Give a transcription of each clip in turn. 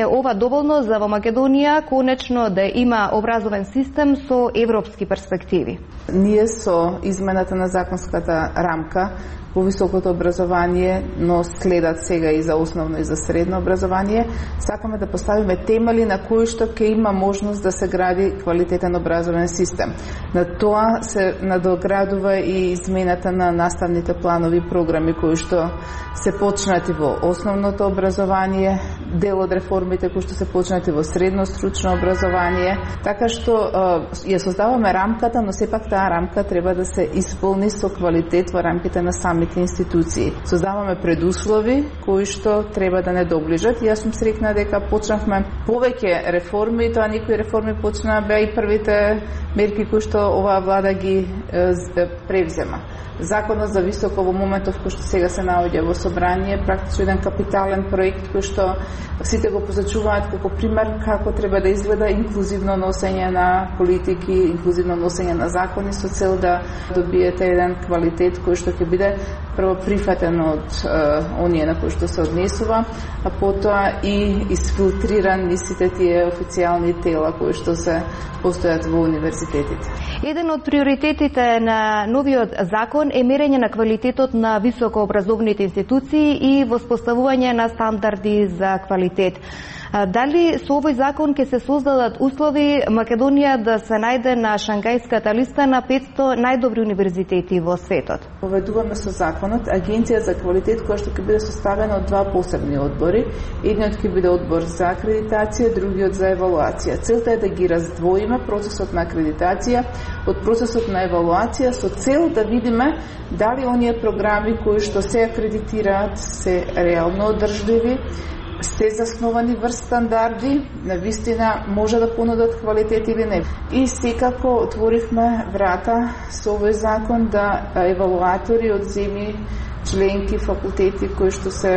е ова доволно за во Македонија конечно да има образовен систем со европски перспективи? Ние со измената на законската рамка во високото образование, но следат сега и за основно и за средно образование, сакаме да поставиме темели на кои што ќе има можност да се гради квалитетен образовен систем. На тоа се надоградува и измената на наставните планови програми кои што се почнати во основното образование, дел од реформите кои што се почнати во средно стручно образование, така што ја создаваме рамката, но сепак таа рамка треба да се исполни со квалитет во рамките на самите институции. Создаваме предуслови кои што треба да не доближат. Јас сум среќна дека почнавме повеќе реформи, тоа некои реформи почнаа беа и првите мерки кои што оваа влада ги превзема. Законот за високо во моментов кој што сега се наоѓа во собрание, практично еден капитален проект кој што сите го позачуваат како пример како треба да изгледа инклузивно носење на политики, инклузивно носење на закони со цел да добиете еден квалитет кој што ќе биде прво прифатен од оние на кои што се однесува, а потоа и изфилтриран низ сите тие официјални тела кои што се постојат во универзитетите. Еден од приоритетите на новиот закон е мерење на квалитетот на високообразовните институции и воспоставување на стандарди за квалитет. Дали со овој закон ќе се создадат услови Македонија да се најде на Шангајската листа на 500 најдобри универзитети во светот? Поведуваме со законот Агенција за квалитет која што ќе биде составена од два посебни одбори. Едниот ќе биде одбор за акредитација, другиот за евалуација. Целта е да ги раздвоиме процесот на акредитација од процесот на евалуација со цел да видиме дали оние програми кои што се акредитираат се реално одржливи, се засновани врз стандарди, на вистина може да понудат квалитет или не. И секако отворивме врата со овој закон да евалуатори од земји членки, факултети кои што се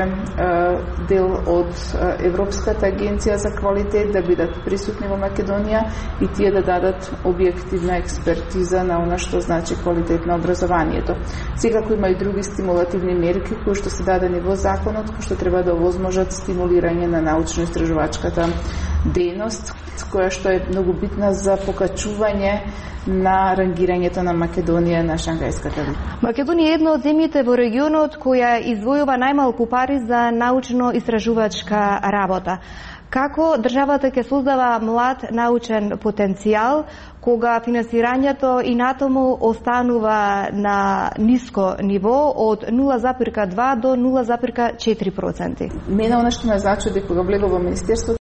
дел од Европската агенција за квалитет да бидат присутни во Македонија и тие да дадат објективна експертиза на она што значи квалитет на образованието. Секако има и други стимулативни мерки кои што се дадени во законот, кои што треба да овозможат стимулирање на научно-истражувачката дејност, која што е многу битна за покачување на рангирањето на Македонија на Шангајската листа. Македонија е една од земјите во регионот која издвојува најмалку пари за научно-истражувачка работа. Како државата ќе создава млад научен потенцијал кога финансирањето и натаму останува на ниско ниво од 0,2 до 0,4%? Мене она што ме значи дека кога влегов во Министерството